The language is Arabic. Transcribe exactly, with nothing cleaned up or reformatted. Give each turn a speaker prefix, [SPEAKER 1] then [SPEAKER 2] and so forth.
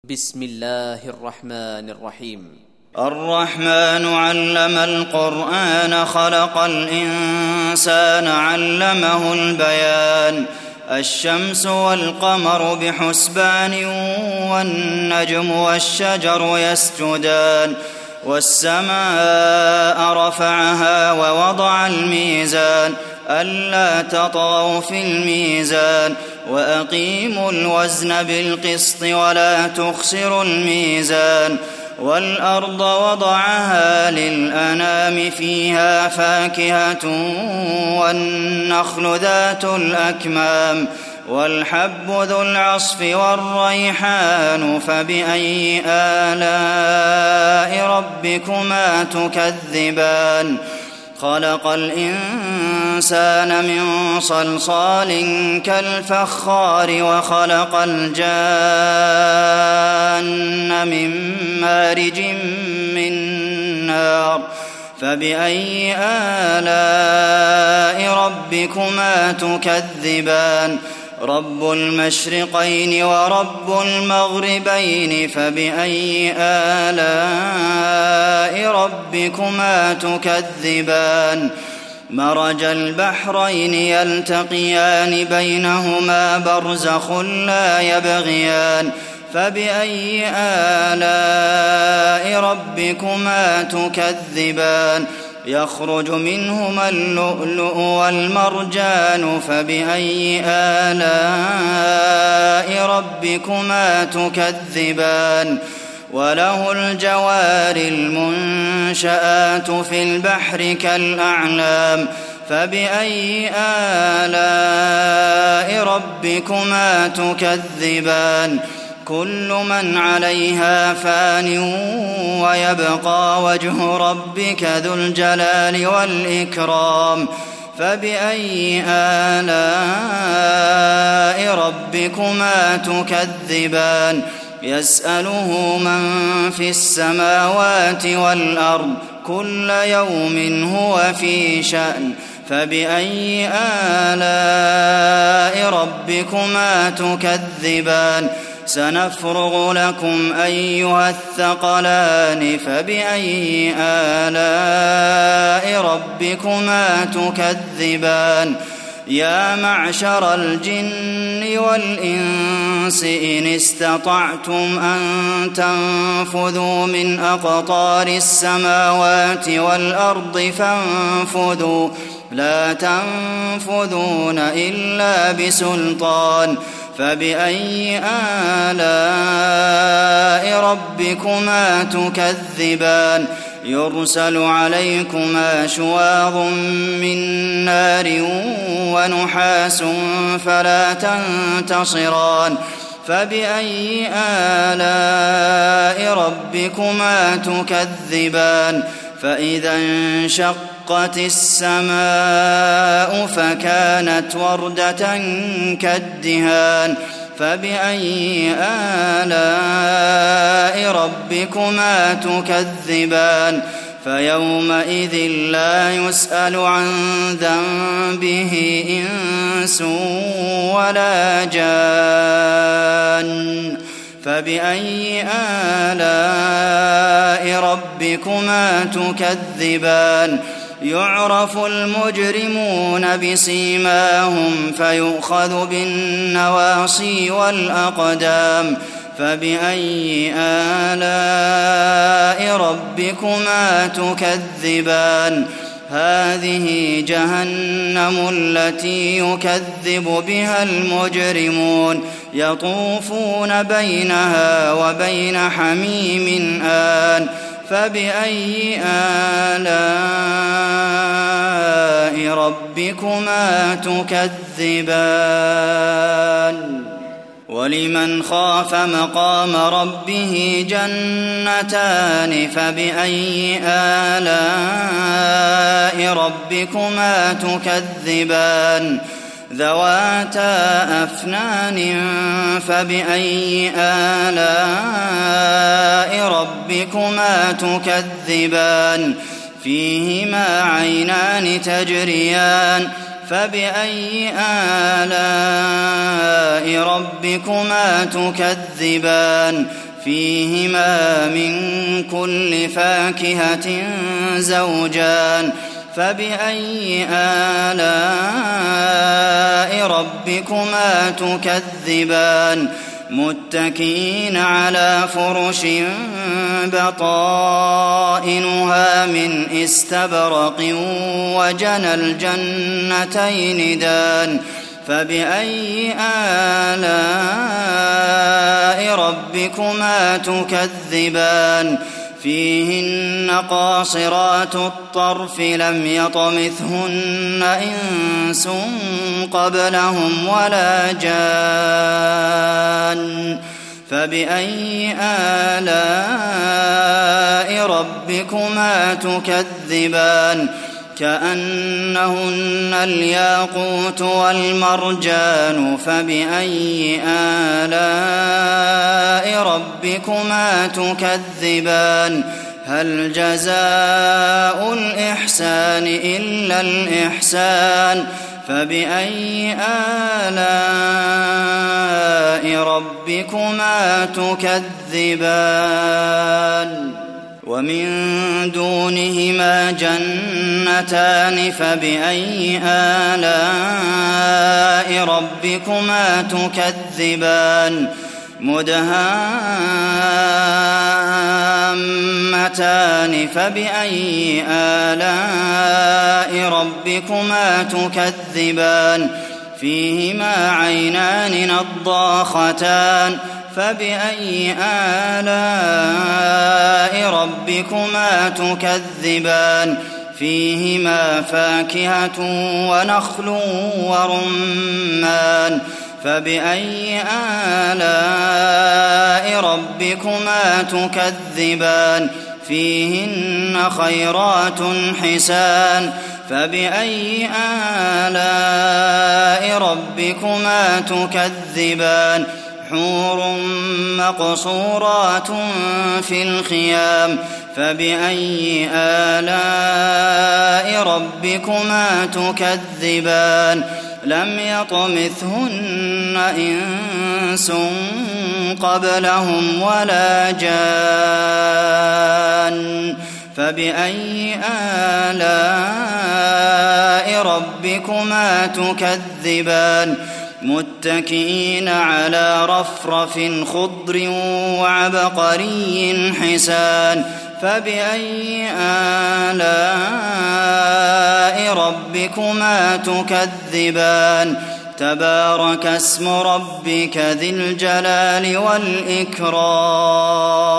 [SPEAKER 1] بسم الله الرحمن الرحيم.
[SPEAKER 2] الرحمن علم القرآن خلق الإنسان علمه البيان. الشمس والقمر بحسبان والنجم والشجر يسجدان والسماء رفعها ووضع الميزان ألا تطغوا في الميزان وأقيموا الوزن بالقسط ولا تخسروا الميزان والأرض وضعها للأنام فيها فاكهة والنخل ذات الأكمام والحب ذو العصف والريحان فبأي آلاء ربكما تكذبان. خلق الإنسان من صلصال كالفخار وخلق الجان من مارج من نار فبأي آلاء ربكما تكذبان. رب المشرقين ورب المغربين فبأي آلاء ربكما تكذبان. مرج البحرين يلتقيان بينهما برزخ لا يبغيان فبأي آلاء ربكما تكذبان. يخرج منهما اللؤلؤ والمرجان فبأي آلاء ربكما تكذبان. وله الجوار المنشآت في البحر كالأعلام فبأي آلاء ربكما تكذبان. كل من عليها فان ويبقى وجه ربك ذو الجلال والإكرام فبأي آلاء ربكما تكذبان. يسأله من في السماوات والأرض كل يوم هو في شأن فبأي آلاء ربكما تكذبان. سنفرغ لكم أيها الثقلان فبأي آلاء ربكما تكذبان. يا معشر الجن والإنس إن استطعتم أن تنفذوا من أقطار السماوات والأرض فانفذوا لا تنفذون إلا بسلطان فبأي آلاء ربكما تكذبان. يرسل عليكما شواظ من نار ونحاس فلا تنتصران فبأي آلاء ربكما تكذبان. فإذا انشقت السماء فكانت وردة كالدهان فبأي آلاء ربكما تكذبان. فيومئذ لا يسأل عن ذنبه إنس ولا جان فبأي آلاء ربكما تكذبان. يعرف المجرمون بسيماهم فيؤخذ بالنواصي والأقدام فبأي آلاء ربكما تكذبان. هذه جهنم التي يكذب بها المجرمون يطوفون بينها وبين حميم آن فبأي آلاء ربكما تكذبان. ولمن خاف مقام ربه جنتان فبأي آلاء ربكما تكذبان. ذواتا أفنان فبأي آلاء ربكما تكذبان. فيهما عينان تجريان فبأي آلاء ربكما تكذبان فيهما من كل فاكهة زوجان فبأي آلاء ربكما تكذبان متكئين على فرش بطائنها من استبرق وجنى الجنتين دان فبأي آلاء ربكما تكذبان فيهن قاصرات الطرف لم يطمثهن إنس قبلهم ولا جان فبأي آلاء ربكما تكذبان كأنهن الياقوت والمرجان فبأي آلاء ربكما تكذبان هل جزاء الإحسان إلا الإحسان فبأي آلاء ربكما تكذبان ومن دونهما جنتان فبأي آلاء ربكما تكذبان مدهامتان فبأي آلاء ربكما تكذبان فيهما عينان نضاختان فبأي آلاء ربكما تكذبان فيهما فاكهة ونخل ورمان فبأي آلاء ربكما تكذبان فيهن خيرات حسان فبأي آلاء ربكما تكذبان حور مقصورات في الخيام فبأي آلاء ربكما تكذبان لم يطمثهن إنس قبلهم ولا جان فبأي آلاء ربكما تكذبان متكئين على رفرف خضر وعبقري حسان فبأي آلاء ربكما تكذبان تبارك اسم ربك ذي الجلال والإكرام